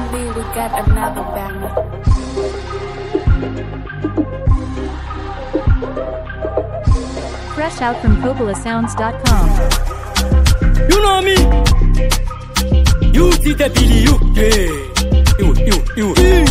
Finally, we got another banger. Fresh out from CoppolaSounds.com. You know me. You see the Billy, you. You.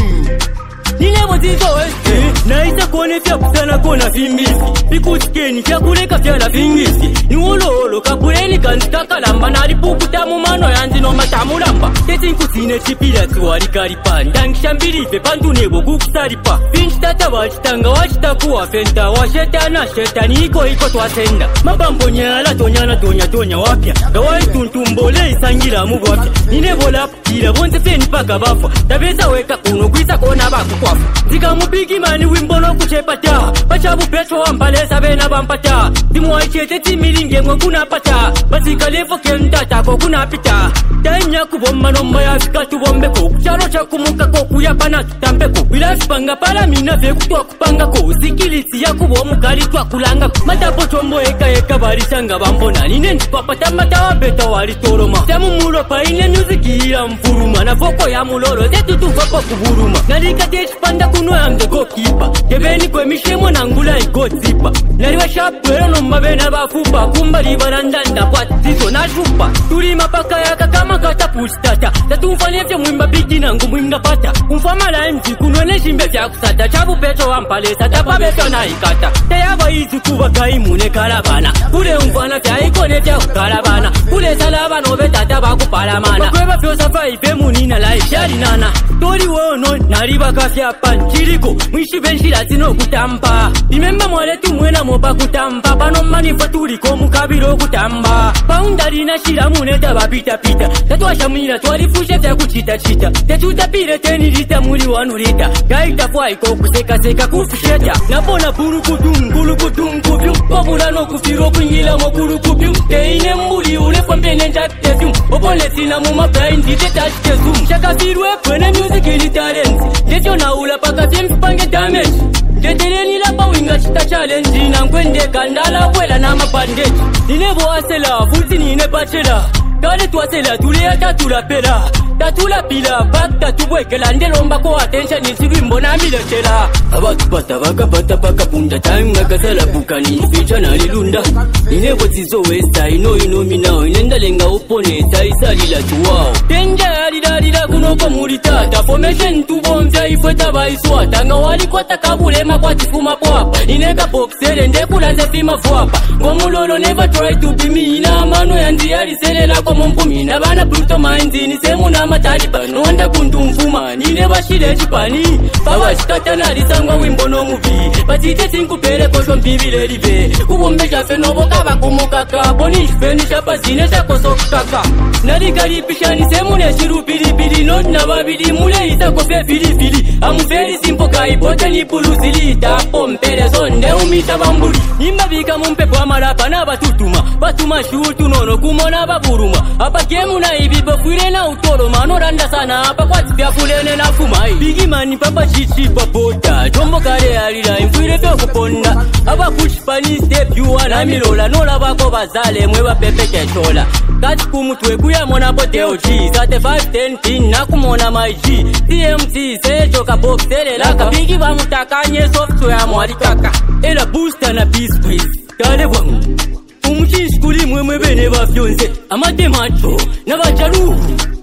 Nile zizo naisa kone fya kusana kona fimbisi Pikusikeni fya kuleka fya la fingisi Ni olo kakuleni kanzitaka lamba Nalipukuta mumano yanzi no matamu lamba Teti nkusine chipila tuwari karipa Ndangishambirife pantu nebo kukusaripa Finchitata wachitanga wachitakuwa fenta Washetana shetani iko twasenda Mabambo nyala tonya wapya Gawai tuntumbole isangira mugu wapya Ninebo lapukira bonze feni paka bafa Tabeza weka kuno kwisa kona baku Zika mupigi mani wimbono kuchepata Bachabu petro wambalesa bena bampata Timu aichete timilinge mwe kuna pata Basika levo kentata ko kuna pita Taimnya kubomba nomba ya fika tubombeko Kucharo cha kumuka ko kuyapana tutambeko Wilafipanga pala mina fe kutua kupanga ko Zikilisi ya kubomu kalitwa kulanga Matapo chombo eka barishanga bambona Nine ntipapata matawa beta walitoroma Tamu muropa ine muziki ila mfuruma Na foko ya muloro zetu tufapa kuburuma Nalika panda kuno ya mdego kipa Kebeni kwe mishemo na ngula iko zipa Nariwa shapwelo no mabena bafupa Kumba libarandanda kwa tizo na shupa Tuli mapaka yaka kama kata pustata Tatu mfanefya mwimba bigi na ngu mwinga pata Umfama la mzi kunwene shimbe fya kusata Chabu pecho wampalesa tapa beto na ikata Tayaba izu kuba kaimune karabana Kule umfana fya ikone fya kukarabana Kule salaba no betata bakupalamana Wakweba fyo safa ife munina la ishari nana Tori wono nariba kafya panchiriko mwishi benshira zino kutamba Remember mwaletu mwena mopa kutamba Pano manifa tuliko mukabiro kutamba Paundari na shira muneta bapita Tatuwa shamira tuwalifushe vya kuchita Tetuta pire teni lita muli wanulita Gaita fwa iko kuseka kufisheta Napona puru kutum kupyu Wabula no kufiro kuingila mo kuru kupyu Teine mbuli ulefwa mpene njate zoom Opole sina mumapa indite tashke zoom Shaka firwe kwene music ili talent Jetyo na ula paka simpange damage Jetereni la bawinga chita challenge Na nkwende kandala kwela na mapandage Ninebo asela futi nine bachela Kale tuasela tulea tatulapela Tatulapila bak tatubwekela Ndelomba ko attention nisirimbo na milechela Abatu pata baka punda Time nakasala bukani ficha na lilunda Ninebo zizo westa ino minao Inenda lenga opone saisalila tuwao Tenja yalila kunoko mulitata Formation tubomvya ifweta baiswata Nga wali kwa takabulema kwa tifuma pwapa Ineka boxele ndekulanze fima fwapa Ngomulolo never try to be me Ina mano yanzi yaliselela kwa mumpumi Na bana bruto minds ni semu na mataliban Nwanda kundu mfuma Nine bashile chipani Bawa shikata na lisangwa wimbo no movie Batite sinkupele kosho mpibile live Kubombe jafe nobo kaba kumukaka Boni shifeni shapa zine shakoso kaka Nalikaribisha ni semu ne shiru pilipili Not na babili mule itako fe filifili Amuferi simpo kaipote ni pulusili Tapo mpele sonde umita bambuli Nimba bika mumpepo amarapa na batutuma Batuma shutu nono kumona baburuma Apa gemu na ibibo fuire na utoro Manoranda sana hapa kwa tipia fulene na fumai Bigi mani papa chichi papota Jombo kare alila infuire fyo kuponda Apa kuchipani step yuwa na milola Nola bako bazale mwewa pepe kechola Kati kumutwe kuya mona pote oji Sate 5-10 pin na kumona maiji TMC sejo kabox elelaka Bigi ba mutakanye software mwalikaka Ela booster na peace please Kale wangu Umuchishi kuli mwemwe bene bafyonze Amate macho na bacharu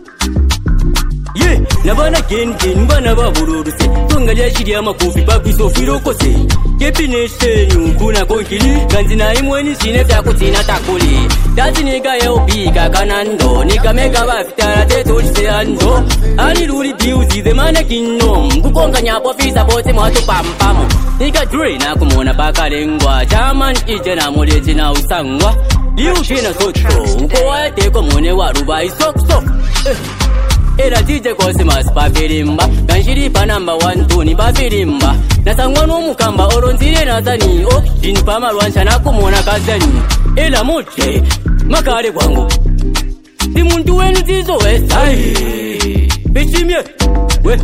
Nabana gen bana babururuse Tonga lya shiri amakofi bakwisofiro kose Kepinese nyukuna konkili Ganzi na imweni sine vya kutina takuli Dazi niga yeopika kanando Nika mega bafitara teto chise ando Ani luli biuzi the mana kinom Kukonga nyapo fisa pote mwatu pampamo Nika Dre na kumona baka lengwa Chaman ije na moleji na usangwa Liu kena soto Uko waya teko mone warubai sok Era DJ Cosmas pafirimba Ganshiri pa number 1 2 ni pafirimba Nasangwa no mukamba oronzire nazani Oxygen pa marwansha na kumona kazani Ela moche makare kwangu Si muntu wenu zizo westa Bishimye we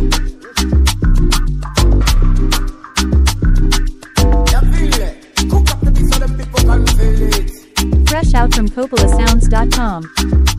Fresh out from CoppolaSounds.com.